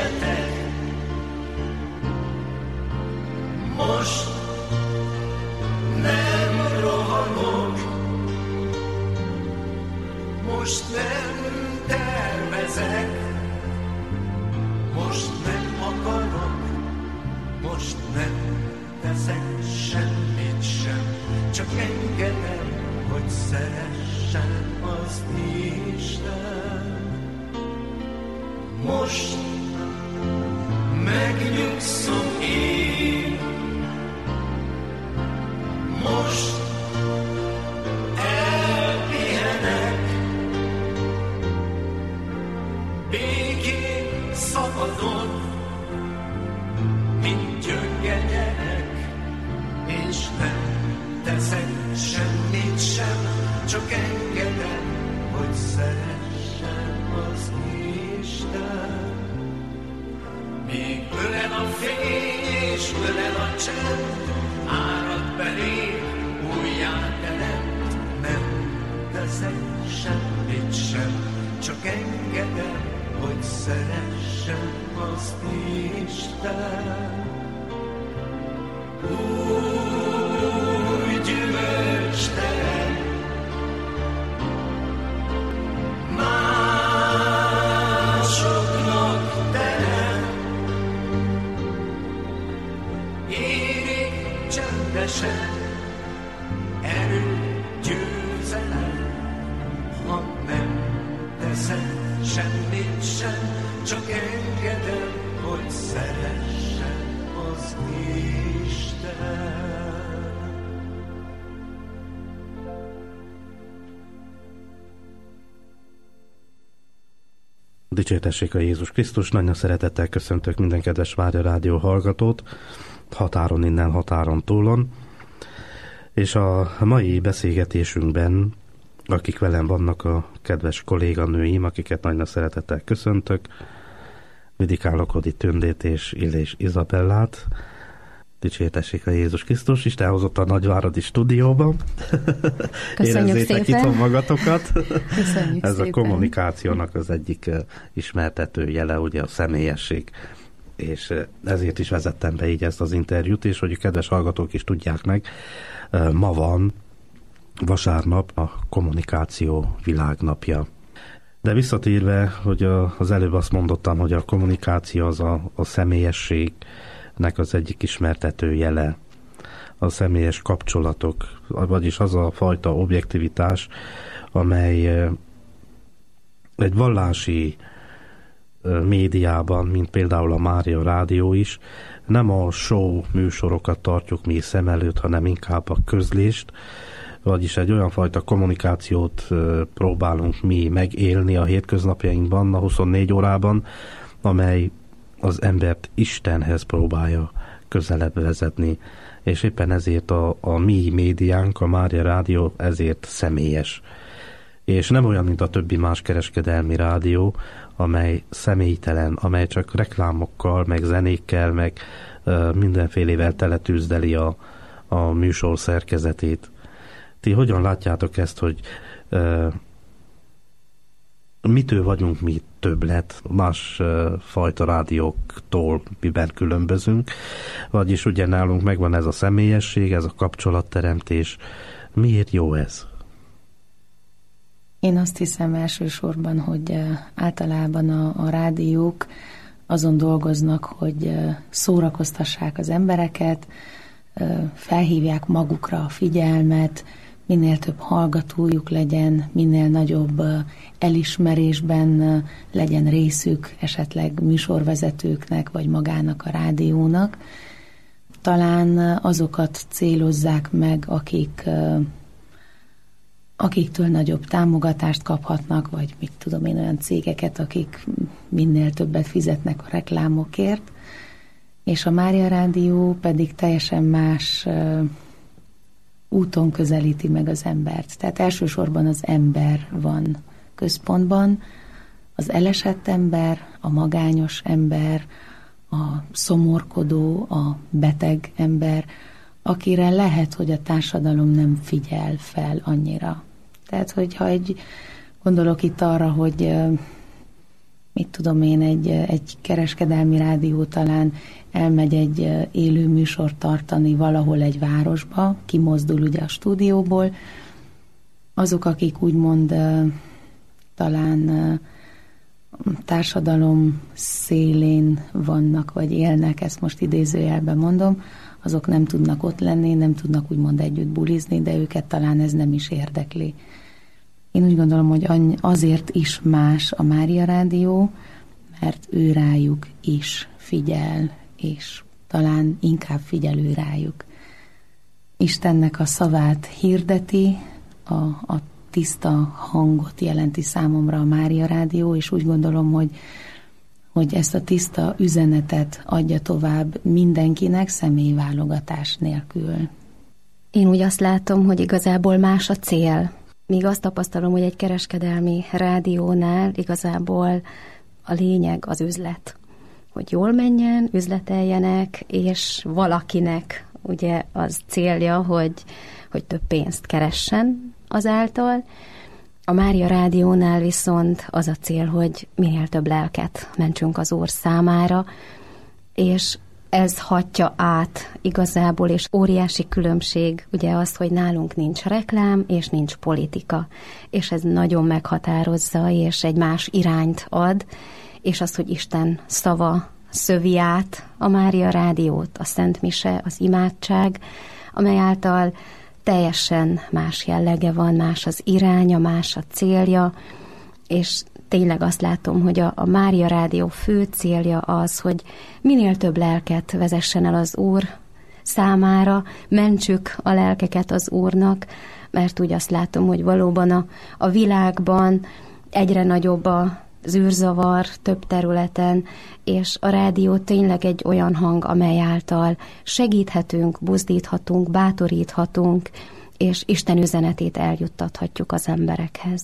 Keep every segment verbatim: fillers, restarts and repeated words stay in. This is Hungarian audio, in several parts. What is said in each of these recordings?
sietek, most nem rohanok, most nem tervezek, most nem akarok, most nem teszek semmit sem, csak engedem, hogy szeressen az Isten. Most megnyugszom én, most elpihenek, békén szabadon, mint gyönge gyerek, és nem teszek semmit sem, csak engedem, hogy szeressen az Isten. Míg ölel a fény és ölel a csend, árad belém, újjá teremt, nem teszek semmit sem, csak engedem, hogy szeressen az Isten. Új gyümölcsterem, másoknak terem, érik csendesen, erő, győzelem, ha nem teszek semmit sem, csak engedem, hogy szeressen az Isten. Dicsértessék a Jézus Krisztus, nagyon szeretettel köszöntök minden kedves Mária Rádió hallgatót, határon innen, határon túlon. És a mai beszélgetésünkben, akik velem vannak, a kedves kolléganőim, akiket nagyon szeretettel köszöntök, Vidikán Lokodi Tündét és Illés Izabellát. Dicsértessék a Jézus Krisztus, Isten hozott a Nagyváradi stúdióba. Köszönjük Érezzétek szépen. itthon magatokat. Köszönjük Ez szépen. a kommunikációnak az egyik ismertető jele, ugye a személyesség. És ezért is vezettem be így ezt az interjút, és hogy a kedves hallgatók is tudják meg, ma van vasárnap a kommunikáció világnapja. De visszatérve, hogy az előbb azt mondottam, hogy a kommunikáció az a, a személyességnek az egyik ismertető jele. A személyes kapcsolatok, vagyis az a fajta objektivitás, amely egy vallási médiában, mint például a Mária Rádió is, nem a show műsorokat tartjuk mi szem előtt, hanem inkább a közlést, vagyis egy olyan fajta kommunikációt próbálunk mi megélni a hétköznapjainkban, a huszonnégy órában, amely az embert Istenhez próbálja közelebb vezetni. És éppen ezért a, a mi médiánk, a Mária Rádió ezért személyes. És nem olyan, mint a többi más kereskedelmi rádió, amely személytelen, amely csak reklámokkal, meg zenékkel, meg uh, mindenfélével teletűzdeli a, a műsor szerkezetét. Ti hogyan látjátok ezt, hogy uh, mitől vagyunk mi többlet más uh, fajta rádióktól, miben különbözünk? Vagyis ugye nálunk megvan ez a személyesség, ez a kapcsolatteremtés. Miért jó ez? Én azt hiszem elsősorban, hogy általában a, a rádiók azon dolgoznak, hogy szórakoztassák az embereket, felhívják magukra a figyelmet, minél több hallgatójuk legyen, minél nagyobb elismerésben legyen részük esetleg műsorvezetőknek, vagy magának a rádiónak. Talán azokat célozzák meg, akik akiktől nagyobb támogatást kaphatnak, vagy mit tudom én, olyan cégeket, akik minél többet fizetnek a reklámokért, és a Mária Rádió pedig teljesen más uh, úton közelíti meg az embert. Tehát elsősorban az ember van központban, az elesett ember, a magányos ember, a szomorkodó, a beteg ember, akire lehet, hogy a társadalom nem figyel fel annyira. Tehát, hogyha egy, gondolok itt arra, hogy mit tudom én, egy, egy kereskedelmi rádió talán elmegy egy élő műsort tartani valahol egy városba, kimozdul ugye a stúdióból. Azok, akik úgymond talán társadalom szélén vannak, vagy élnek, ezt most idézőjelben mondom, azok nem tudnak ott lenni, nem tudnak úgymond együtt bulizni, de őket talán ez nem is érdekli. Én úgy gondolom, hogy azért is más a Mária Rádió, mert ő rájuk is figyel, és talán inkább figyelő rájuk. Istennek a szavát hirdeti, a, a tiszta hangot jelenti számomra a Mária Rádió, és úgy gondolom, hogy, hogy ezt a tiszta üzenetet adja tovább mindenkinek személyválogatás nélkül. Én úgy azt látom, hogy igazából más a cél. Míg azt tapasztalom, hogy egy kereskedelmi rádiónál igazából a lényeg az üzlet. Hogy jól menjen, üzleteljenek, és valakinek ugye az célja, hogy, hogy több pénzt keressen azáltal. A Mária Rádiónál viszont az a cél, hogy minél több lelket mentsünk az Úr számára, és ez hatja át igazából, és óriási különbség ugye az, hogy nálunk nincs reklám, és nincs politika. És ez nagyon meghatározza, és egy más irányt ad, és az, hogy Isten szava szövi át a Mária Rádiót, a Szent Mise, az imádság, amely által teljesen más jellege van, más az iránya, más a célja, és tényleg azt látom, hogy a, a Mária Rádió fő célja az, hogy minél több lelket vezessen el az Úr számára, mentsük a lelkeket az Úrnak, mert úgy azt látom, hogy valóban a, a világban egyre nagyobb a zűrzavar több területen, és a rádió tényleg egy olyan hang, amely által segíthetünk, buzdíthatunk, bátoríthatunk, és Isten üzenetét eljuttathatjuk az emberekhez.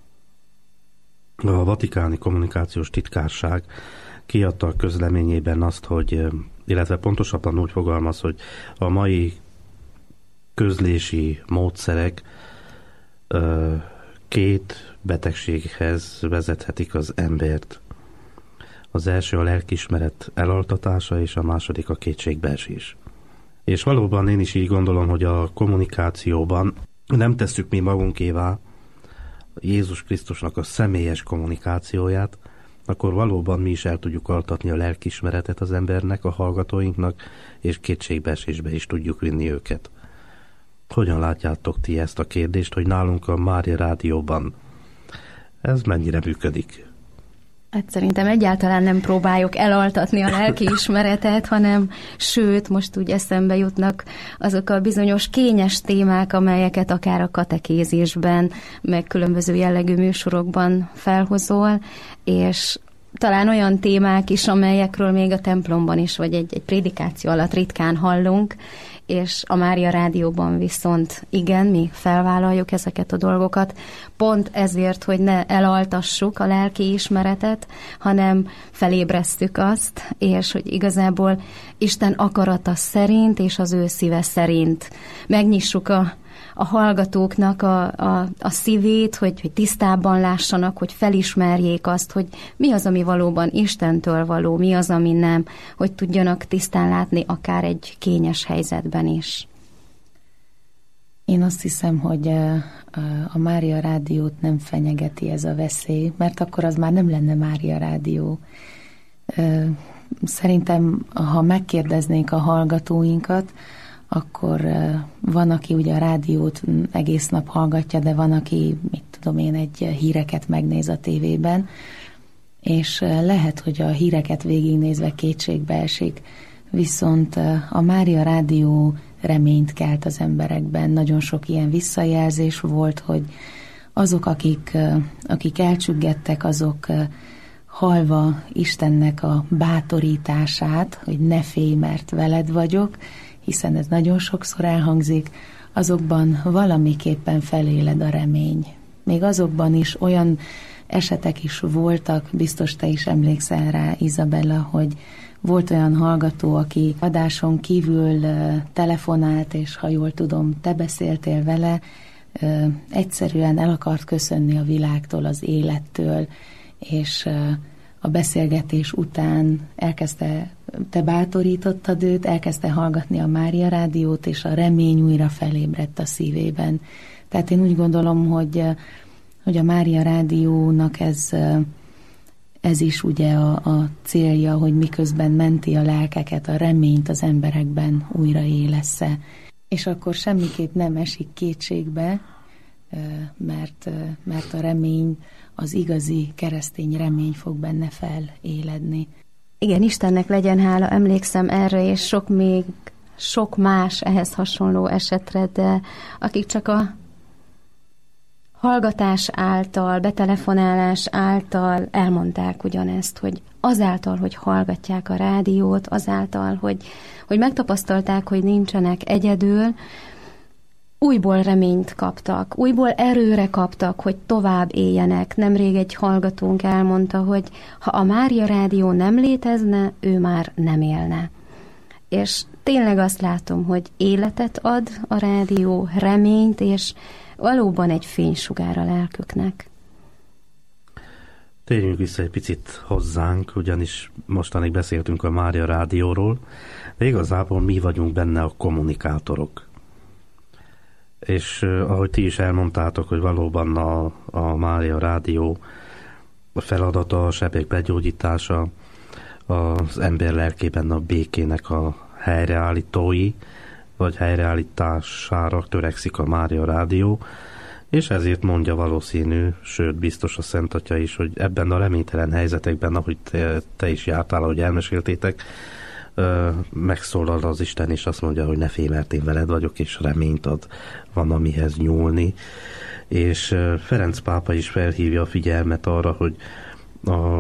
A Vatikáni Kommunikációs Titkárság kiadta a közleményében azt, hogy, illetve pontosabban úgy fogalmaz, hogy a mai közlési módszerek két betegséghez vezethetik az embert. Az első a lelkiismeret elaltatása, és a második a kétségbeesés. És valóban én is így gondolom, hogy a kommunikációban nem tesszük mi magunkévá Jézus Krisztusnak a személyes kommunikációját, akkor valóban mi is el tudjuk altatni a lelkiismeretet az embernek, a hallgatóinknak, és kétségbeesésbe is tudjuk vinni őket. Hogyan látjátok ti ezt a kérdést, hogy nálunk a Mária Rádióban ez mennyire működik? Hát szerintem egyáltalán nem próbáljuk elaltatni a lelkiismeretet, hanem sőt, most úgy eszembe jutnak azok a bizonyos kényes témák, amelyeket akár a katekézisben, meg különböző jellegű műsorokban felhozol, és talán olyan témák is, amelyekről még a templomban is, vagy egy, egy prédikáció alatt ritkán hallunk, és a Mária Rádióban viszont igen, mi felvállaljuk ezeket a dolgokat, pont ezért, hogy ne elaltassuk a lelki ismeretet, hanem felébresztük azt, és hogy igazából Isten akarata szerint és az ő szíve szerint megnyissuk a a hallgatóknak a, a, a szívét, hogy, hogy tisztábban lássanak, hogy felismerjék azt, hogy mi az, ami valóban Istentől való, mi az, ami nem, hogy tudjanak tisztán látni akár egy kényes helyzetben is. Én azt hiszem, hogy a Mária Rádiót nem fenyegeti ez a veszély, mert akkor az már nem lenne Mária Rádió. Szerintem, ha megkérdeznénk a hallgatóinkat, akkor van, aki ugye a rádiót egész nap hallgatja, de van, aki, mit tudom én, egy híreket megnéz a tévében, és lehet, hogy a híreket végignézve kétségbe esik, viszont a Mária Rádió reményt kelt az emberekben. Nagyon sok ilyen visszajelzés volt, hogy azok, akik, akik elcsüggettek, azok hallva Istennek a bátorítását, hogy ne félj, mert veled vagyok, hiszen ez nagyon sokszor elhangzik, azokban valamiképpen feléled a remény. Még azokban is olyan esetek is voltak, biztos te is emlékszel rá, Izabella, hogy volt olyan hallgató, aki adáson kívül telefonált, és ha jól tudom, te beszéltél vele, egyszerűen el akart köszönni a világtól, az élettől, és a beszélgetés után elkezdte, te bátorítottad őt, elkezdte hallgatni a Mária Rádiót, és a remény újra felébredt a szívében. Tehát én úgy gondolom, hogy, hogy a Mária Rádiónak ez, ez is ugye a, a célja, hogy miközben menti a lelkeket, a reményt az emberekben újraélessze. És akkor semmiképp nem esik kétségbe, mert, mert a remény, az igazi keresztény remény fog benne feléledni. Igen, Istennek legyen hála, emlékszem erre, és sok még, sok más ehhez hasonló esetre, de akik csak a hallgatás által, betelefonálás által elmondták ugyanezt, hogy azáltal, hogy hallgatják a rádiót, azáltal, hogy, hogy megtapasztalták, hogy nincsenek egyedül, újból reményt kaptak, újból erőre kaptak, hogy tovább éljenek. Nemrég egy hallgatónk elmondta, hogy ha a Mária Rádió nem létezne, ő már nem élne. És tényleg azt látom, hogy életet ad a rádió, reményt, és valóban egy fénysugár a lelküknek. Térjünk vissza egy picit hozzánk, ugyanis mostanig beszéltünk a Mária Rádióról, de igazából mi vagyunk benne a kommunikátorok. És uh, ahogy ti is elmondtátok, hogy valóban a, a Mária Rádió a feladata, a sebek begyógyítása, az ember lelkében a békének a helyreállítói, vagy helyreállítására törekszik a Mária Rádió, és ezért mondja valószínű, sőt biztos a Szent Atya is, hogy ebben a reménytelen helyzetekben, ahogy te, te is jártál, ahogy elmeséltétek, megszólal az Isten, és azt mondja, hogy ne félj, mert én veled vagyok, és reményt ad, van amihez nyúlni. És Ferenc pápa is felhívja a figyelmet arra, hogy a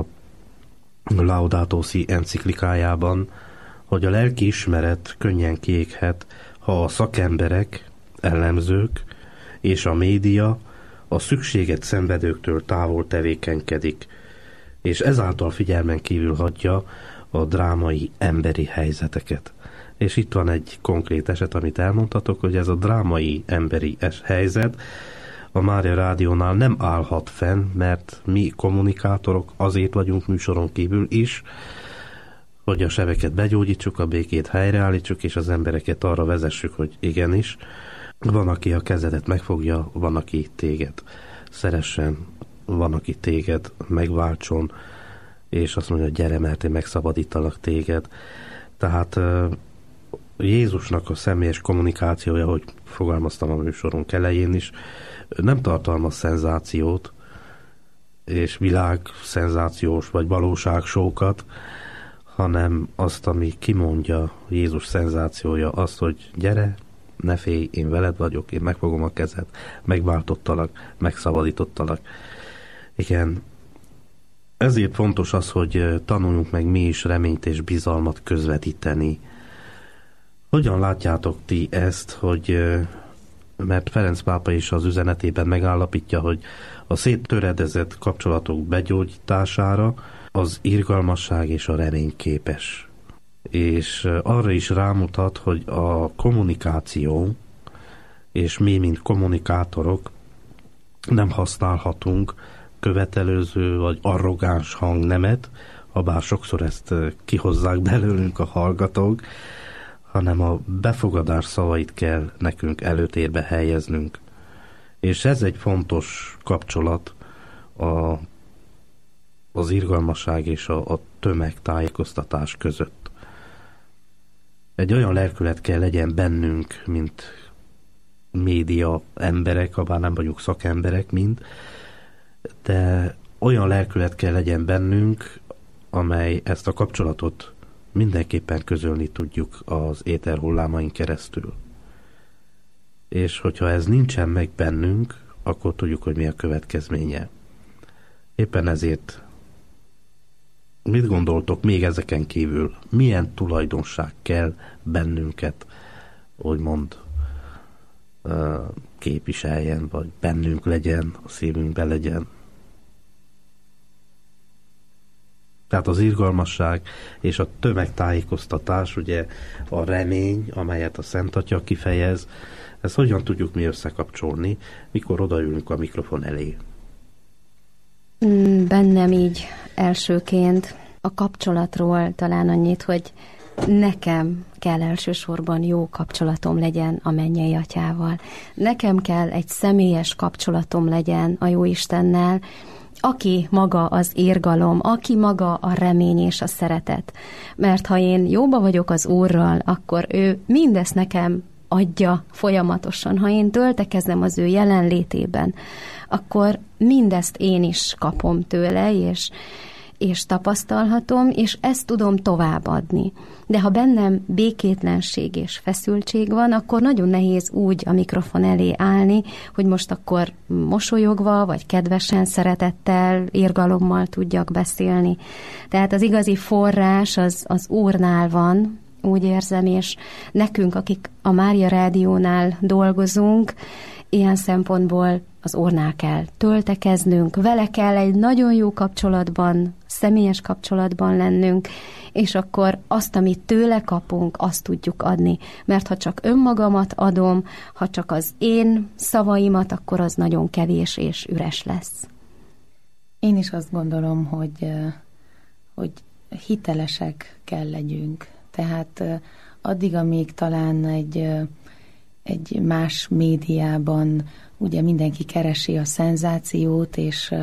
Laudato Si enciklikájában, hogy a lelki ismeret könnyen kiéghet, ha a szakemberek, elemzők és a média a szükséget szenvedőktől távol tevékenykedik, és ezáltal figyelmen kívül hagyja a drámai emberi helyzeteket. És itt van egy konkrét eset, amit elmondhatok, hogy ez a drámai emberi helyzet a Mária Rádiónál nem állhat fenn, mert mi kommunikátorok azért vagyunk műsoron kívül is, hogy a sebeket begyógyítsuk, a békét helyreállítsuk, és az embereket arra vezessük, hogy igenis, van, aki a kezedet megfogja, van, aki téged szeressen, van, aki téged megváltson, és azt mondja, hogy gyere, mert én megszabadítalak téged. Tehát Jézusnak a személyes kommunikációja, hogy fogalmaztam a műsorunk elején is, nem tartalmaz szenzációt, és világ szenzációs vagy valóságsókat, hanem azt, ami kimondja Jézus szenzációja, azt, hogy gyere, ne félj, én veled vagyok, én megfogom a kezed, megváltottalak, megszabadítottalak. Igen, ezért fontos az, hogy tanuljunk meg mi is reményt és bizalmat közvetíteni. Hogyan látjátok ti ezt, hogy, mert Ferenc pápa is az üzenetében megállapítja, hogy a széttöredezett kapcsolatok begyógyítására az irgalmasság és a remény képes. És arra is rámutat, hogy a kommunikáció, és mi, mint kommunikátorok nem használhatunk követelőző vagy arrogáns hangnemet, habár sokszor ezt kihozzák belőlünk a hallgatók, hanem a befogadás szavait kell nekünk előtérbe helyeznünk. És ez egy fontos kapcsolat a, az irgalmasság és a, a tömegtájékoztatás között. Egy olyan lelkület kell legyen bennünk, mint média emberek, habár nem vagyunk szakemberek mind, de olyan lelkület kell legyen bennünk, amely ezt a kapcsolatot mindenképpen közölni tudjuk az éterhullámain keresztül. És hogyha ez nincsen meg bennünk, akkor tudjuk, hogy mi a következménye. Éppen ezért mit gondoltok még ezeken kívül? Milyen tulajdonság kell bennünket, úgymond képviseljen, vagy bennünk legyen, a szívünkben legyen? Tehát az irgalmasság és a tömegtájékoztatás, ugye a remény, amelyet a Szent Atya kifejez, ezt hogyan tudjuk mi összekapcsolni, mikor odaülünk a mikrofon elé? Bennem így Elsőként a kapcsolatról talán annyit, hogy nekem kell elsősorban jó kapcsolatom legyen a mennyei atyával. Nekem kell egy személyes kapcsolatom legyen a Jóistennel, aki maga az irgalom, aki maga a remény és a szeretet. Mert ha én jóba vagyok az Úrral, akkor ő mindezt nekem adja folyamatosan. Ha én töltekezem az ő jelenlétében, akkor mindezt én is kapom tőle, és, és tapasztalhatom, és ezt tudom továbbadni. De ha bennem békétlenség és feszültség van, akkor nagyon nehéz úgy a mikrofon elé állni, hogy most akkor mosolyogva, vagy kedvesen, szeretettel, irgalommal tudjak beszélni. Tehát az igazi forrás az, az Úrnál van, úgy érzem, és nekünk, akik a Mária Rádiónál dolgozunk, ilyen szempontból az Úrnál kell töltekeznünk, vele kell egy nagyon jó kapcsolatban, személyes kapcsolatban lennünk, és akkor azt, amit tőle kapunk, azt tudjuk adni. Mert ha csak önmagamat adom, ha csak az én szavaimat, akkor az nagyon kevés és üres lesz. Én is azt gondolom, hogy, hogy hitelesek kell legyünk. Tehát addig, amíg talán egy, egy más médiában ugye mindenki keresi a szenzációt, és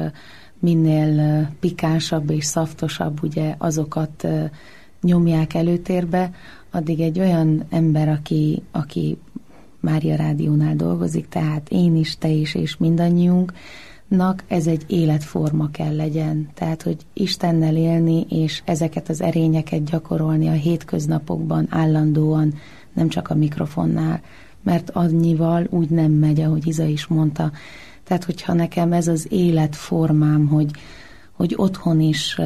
minél pikánsabb és szaftosabb ugye azokat nyomják előtérbe, addig egy olyan ember, aki, aki Mária Rádiónál dolgozik, tehát én is, te is, és mindannyiunknak ez egy életforma kell legyen. Tehát, hogy Istennel élni, és ezeket az erényeket gyakorolni a hétköznapokban állandóan, nem csak a mikrofonnál, mert annyival úgy nem megy, ahogy Iza is mondta. Tehát, hogyha nekem ez az életformám, hogy, hogy otthon is,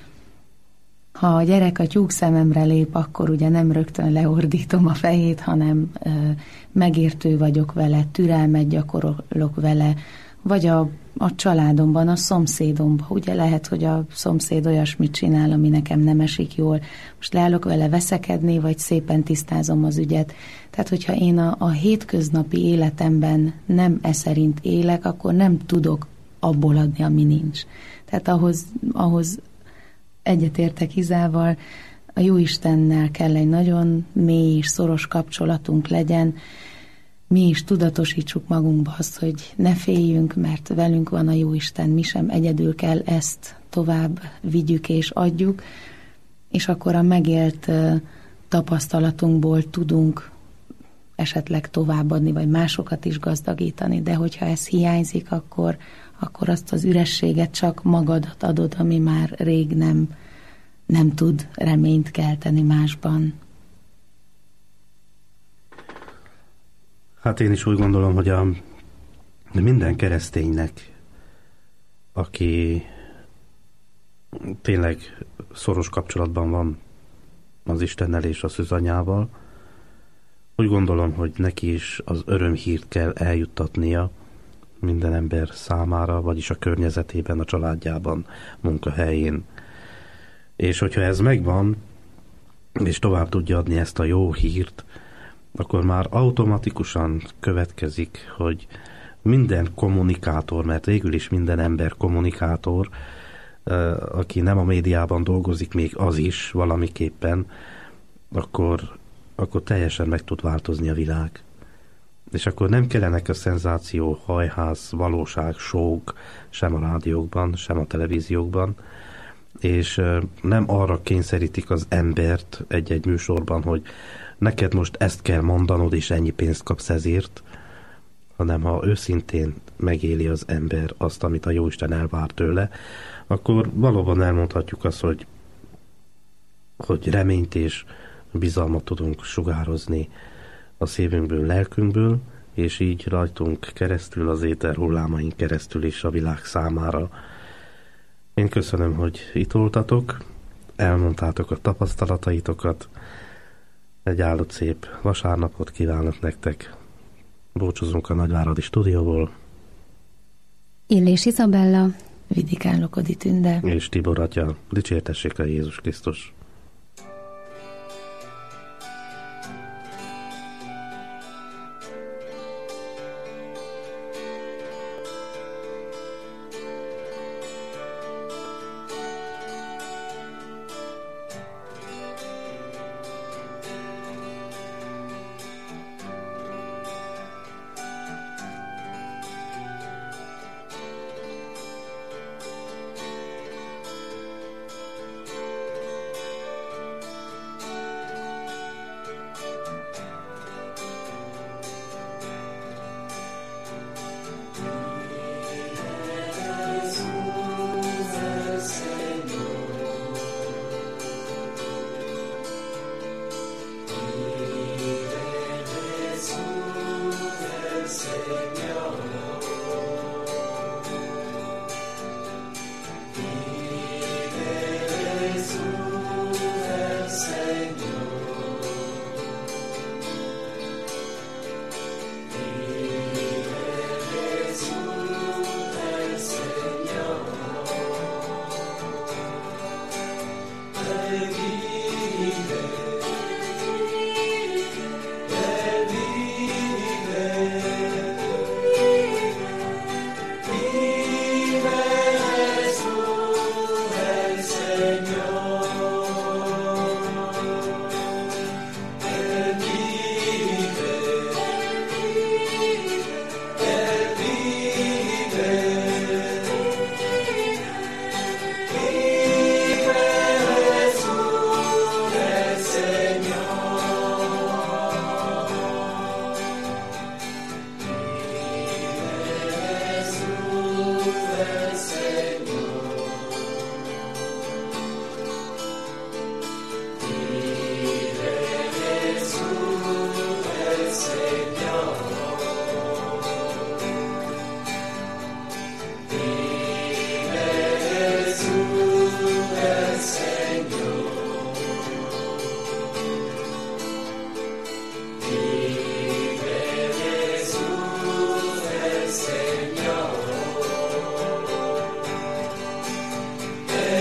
ha a gyerek a tyúk szememre lép, akkor ugye nem rögtön leordítom a fejét, hanem megértő vagyok vele, türelmet gyakorolok vele, vagy a, a családomban, a szomszédomban. Ugye lehet, hogy a szomszéd olyasmit csinál, ami nekem nem esik jól. Most leállok vele veszekedni, vagy szépen tisztázom az ügyet. Tehát, hogyha én a, a hétköznapi életemben nem e szerint élek, akkor nem tudok abból adni, ami nincs. Tehát ahhoz, ahhoz egyetértek Izával, a Jóistennel kell egy nagyon mély és szoros kapcsolatunk legyen. Mi is tudatosítsuk magunkba azt, hogy ne féljünk, mert velünk van a Jóisten, mi sem egyedül kell ezt tovább vigyük és adjuk, és akkor a megélt tapasztalatunkból tudunk esetleg továbbadni, vagy másokat is gazdagítani, de hogyha ez hiányzik, akkor, akkor azt az ürességet csak magadat adod, ami már rég nem, nem tud reményt kelteni másban. Hát én is úgy gondolom, hogy a minden kereszténynek, aki tényleg szoros kapcsolatban van az Istennel és a szűzanyával, úgy gondolom, hogy neki is az örömhírt kell eljuttatnia minden ember számára, vagyis a környezetében, a családjában, munkahelyén. És hogyha ez megvan, és tovább tudja adni ezt a jó hírt, akkor már automatikusan következik, hogy minden kommunikátor, mert végül is minden ember kommunikátor, aki nem a médiában dolgozik, még az is valamiképpen, akkor, akkor teljesen meg tud változni a világ. És akkor nem kellenek a szenzáció, hajház, valóság, sók, sem a rádiókban, sem a televíziókban, és nem arra kényszerítik az embert egy-egy műsorban, hogy neked most ezt kell mondanod, és ennyi pénzt kapsz ezért, hanem ha őszintén megéli az ember azt, amit a Jóisten elvár tőle, akkor valóban elmondhatjuk azt, hogy, hogy reményt és bizalmat tudunk sugározni a szívünkből, lelkünkből, és így rajtunk keresztül, az éter hullámaink keresztül is a világ számára. Én köszönöm, hogy itt voltatok, elmondtátok a tapasztalataitokat, egy áldott szép vasárnapot kívánok nektek. Búcsúzunk a Nagyváradi stúdióból. Illés Izabella, Vidikán Lokodi Tünde és Tibor atya. Dicsértessék a Jézus Krisztus.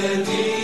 Verdi